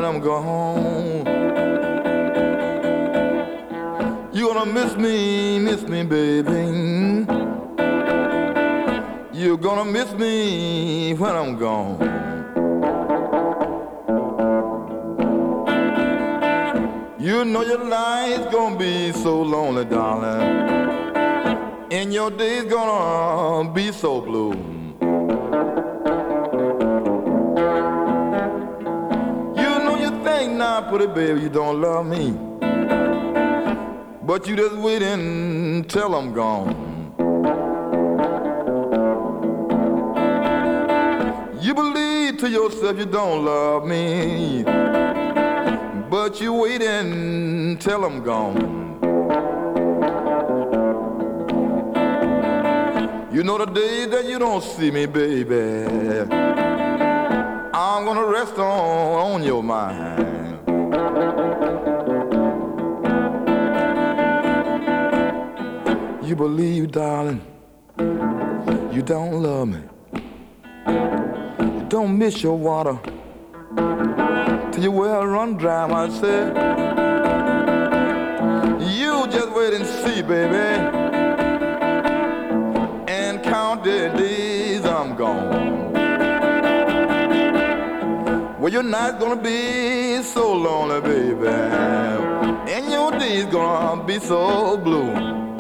I'm gone. You're gonna miss me, baby. You're gonna miss me when I'm gone. You know your life's gonna be so lonely, darling, and your day's gonna be so blue. You know you think now, pretty baby, you don't love me, but you just wait until I'm gone. You believe to yourself you don't love me, but you wait until I'm gone. You know the day that you don't see me, baby, I'm gonna rest on your mind. You believe, darling, you don't love me. You don't miss your water till your well run dry, I said. You just wait and see, baby, and count the days I'm gone. Well, your night's gonna be so lonely, baby, and your day's gonna be so blue.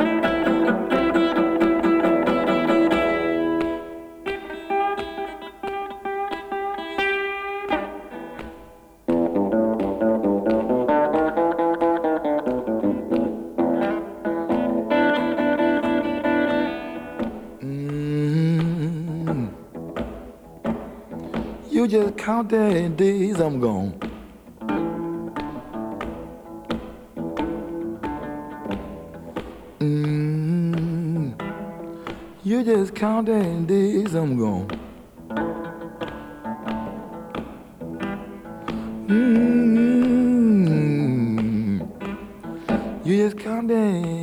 You just count the days I'm gone. You just count the days I'm gone. You just count the